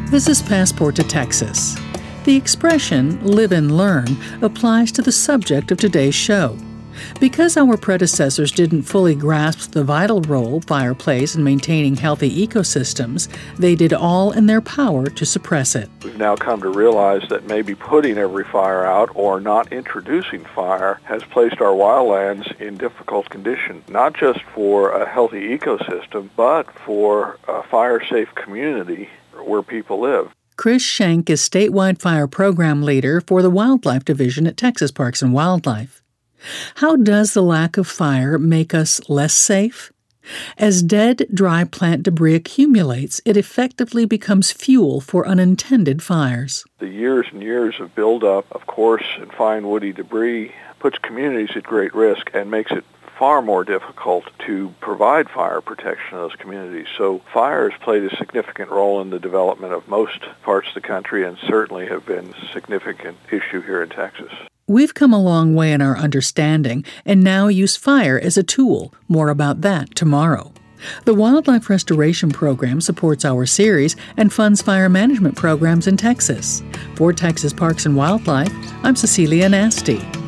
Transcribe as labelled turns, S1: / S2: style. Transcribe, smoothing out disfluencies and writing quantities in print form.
S1: This is Passport to Texas. The expression live and learn applies to the subject of today's show. Because our predecessors didn't fully grasp the vital role fire plays in maintaining healthy ecosystems, they did all in their power to suppress it.
S2: We've now come to realize that maybe putting every fire out or not introducing fire has placed our wildlands in difficult condition, not just for a healthy ecosystem, but for a fire-safe community where people live.
S1: Chris Schenk is statewide fire program leader for the Wildlife Division at Texas Parks and Wildlife. How does the lack of fire make us less safe? As dead, dry plant debris accumulates, it effectively becomes fuel for unintended fires.
S2: The years and years of buildup of coarse and fine woody debris puts communities at great risk and makes it far more difficult to provide fire protection in those communities. So fire has played a significant role in the development of most parts of the country and certainly have been a significant issue here in Texas.
S1: We've come a long way in our understanding and now use fire as a tool. More about that tomorrow. The Wildlife Restoration Program supports our series and funds fire management programs in Texas. For Texas Parks and Wildlife, I'm Cecilia Nasty.